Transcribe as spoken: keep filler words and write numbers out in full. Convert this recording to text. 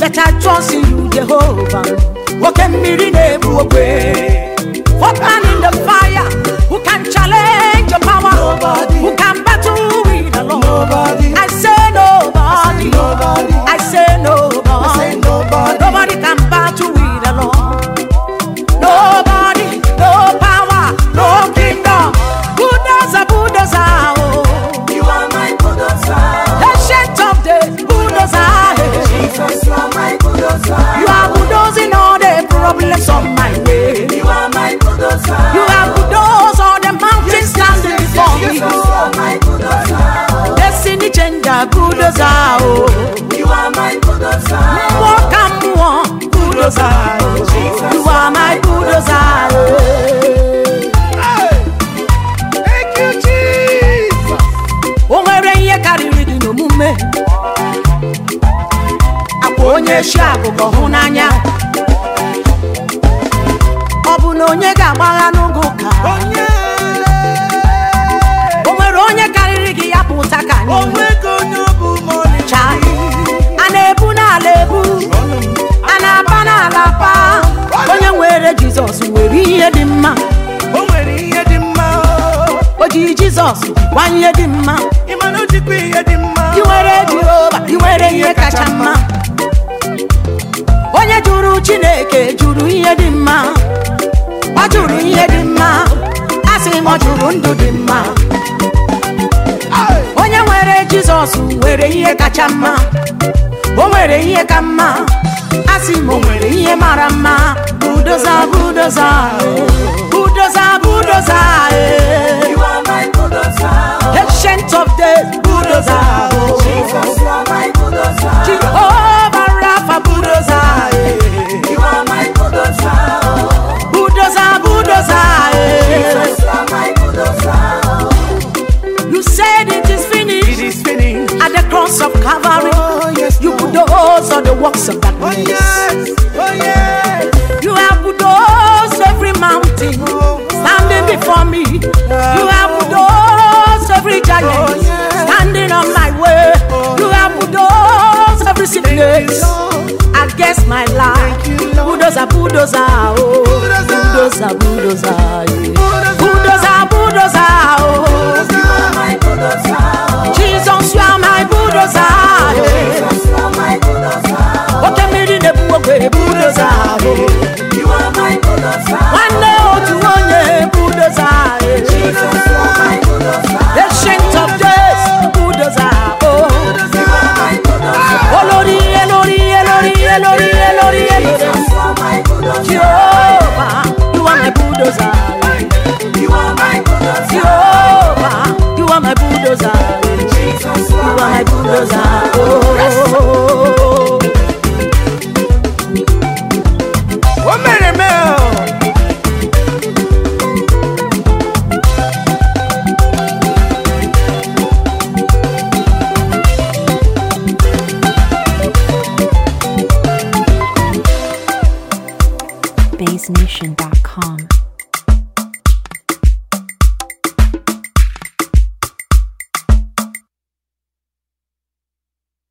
But I trust in you, Jehovah. What can be renamed? What man in the fire who can challenge your power? Nobody. Who can battle with the Lord? Nobody. I say nobody. Nobody. I say nobody. I say nobody. Nobody can battle with the Lord. Nobody, no power, no kingdom. Bulldozer, bulldozer, oh. You are my bulldozer. Ancient of days, bulldozer. Jesus, you are my bulldozer. You are bulldozing all the problems of my way. You are my bulldozer. You are bulldozing all the mountains standing before me. Jesus, you are my bulldozer. Destiny changer, bulldozer, oh. You are my bulldozer. Walk and walk, bulldozer, oh. You are my bulldozer, oh. Hey. Thank you, Jesus. O nwere ihe karịrị gị n'omume. Akwa onye shi agụgọ hụ n'anya. Ọ bụ na onye ga-agbagha n'oge ụka. Onye. O nwere onye karịrị gị ya pụta ka anyị. Onwe ka onye ọ bụ ma ọ dị. Chai. A na-ebu n'ala ebu. A na-aba n'ala pa. Onye nwere Jizọs nwere ihe dị mma. O nwere ihe dị mma. O ji Jizọs gwa ihe dị mma. Ị ma na o jikwa ihe dị mma. I nwere Jehova, I nwere ihe kacha mma. Onye jụrụ Chineke jụrụ ihe dị mma. Ọ jụrụ ihe dị mma. Asị m ọ jụrụ ndụ dị mma. Onye nwere Jizọs nwere ihe kacha mma. O nwere ihe ka mma. Asị m o nwere ihe mara mma. Bulldozer, bulldozer, bulldozer, bulldozer. You are my bulldozer. Ancient of days, bulldozer. Jesus, you are my bulldozer. Jehovah Rapha, bulldozer. You are my bulldozer. Bulldozer, bulldozer. Jesus, you are my bulldozer. You said it is It finished is finished. at the cross of Calvary. Oh, yes, You Lord. bulldoze all the works of Oh, darkness. yes. Oh, yes. You have bulldozed every mountain standing before me. You have bulldozed every giant standing on my way. You have bulldozed every sickness against my life. Bulldozer, bulldozer, oh. Bulldozer, bulldozer, yeah. Bulldozer, bulldozer, oh. You are my bulldozer. Jesus, you are my bulldozer, yeah. Jesus, you are my bulldozer. Okay, me in the bulldozer, oh. You are my bulldozer. One day, oh, to one day, bulldozer, yeah. Jesus, you are my bulldozer. Ancient of days, bulldozer, oh. You are my bulldozer. Oh, Lordy, Lordy, Lordy, Lordy, Lordy, Jesus, you are my bulldozer. Jehovah, you are my bulldozer. You are my bulldozer. Jehovah, you are my bulldozer. Jesus, You are my bulldozer. Oh. Oh, Mary Mel. bass nation dot com